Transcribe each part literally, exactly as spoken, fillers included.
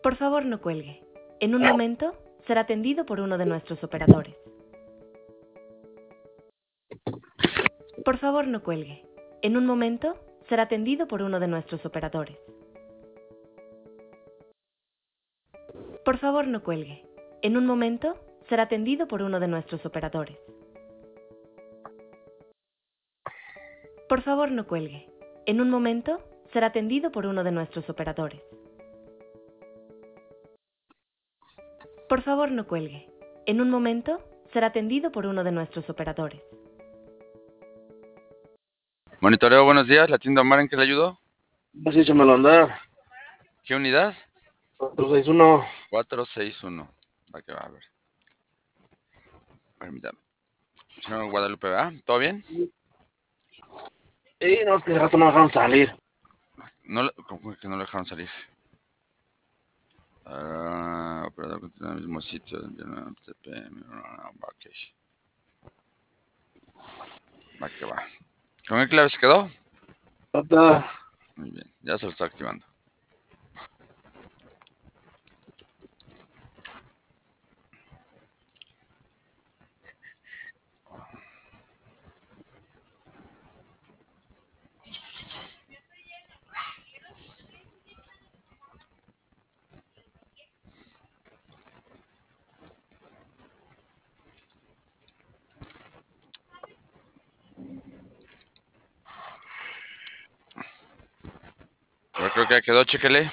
Por favor, no cuelgue. En un momento será atendido por uno de nuestros operadores. Por favor, no cuelgue. En un momento será atendido por uno de nuestros operadores. Por favor, no cuelgue. En un momento será atendido por uno de nuestros operadores. Por favor, no cuelgue. En un momento será atendido por uno de nuestros operadores. Por favor, no cuelgue. En un momento será atendido por uno de nuestros operadores. Monitoreo, buenos días. ¿La tienda Omar en qué le ayudó? Así échamelo a andar. ¿Qué unidad? cuatro seis uno. cuatro seis uno. Va que va, a ver. Permítame. Señor Guadalupe, ¿verdad? ¿Todo bien? Sí, no, es que de rato no dejaron salir. No, ¿cómo que no lo dejaron salir? Uh, operador continúa en el mismo sitio. Ok. Va que va. ¿Con qué clave se quedó? Trata. Muy bien, ya se lo está activando. A ver, creo que ya quedó, chéquele.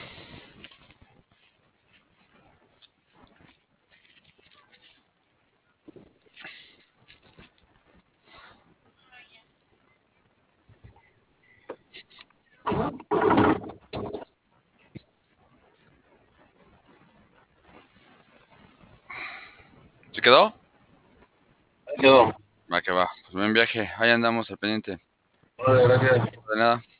¿Se quedó? Quedó. Va que va. Pues buen viaje. Ahí andamos al pendiente. Vale, gracias. De nada.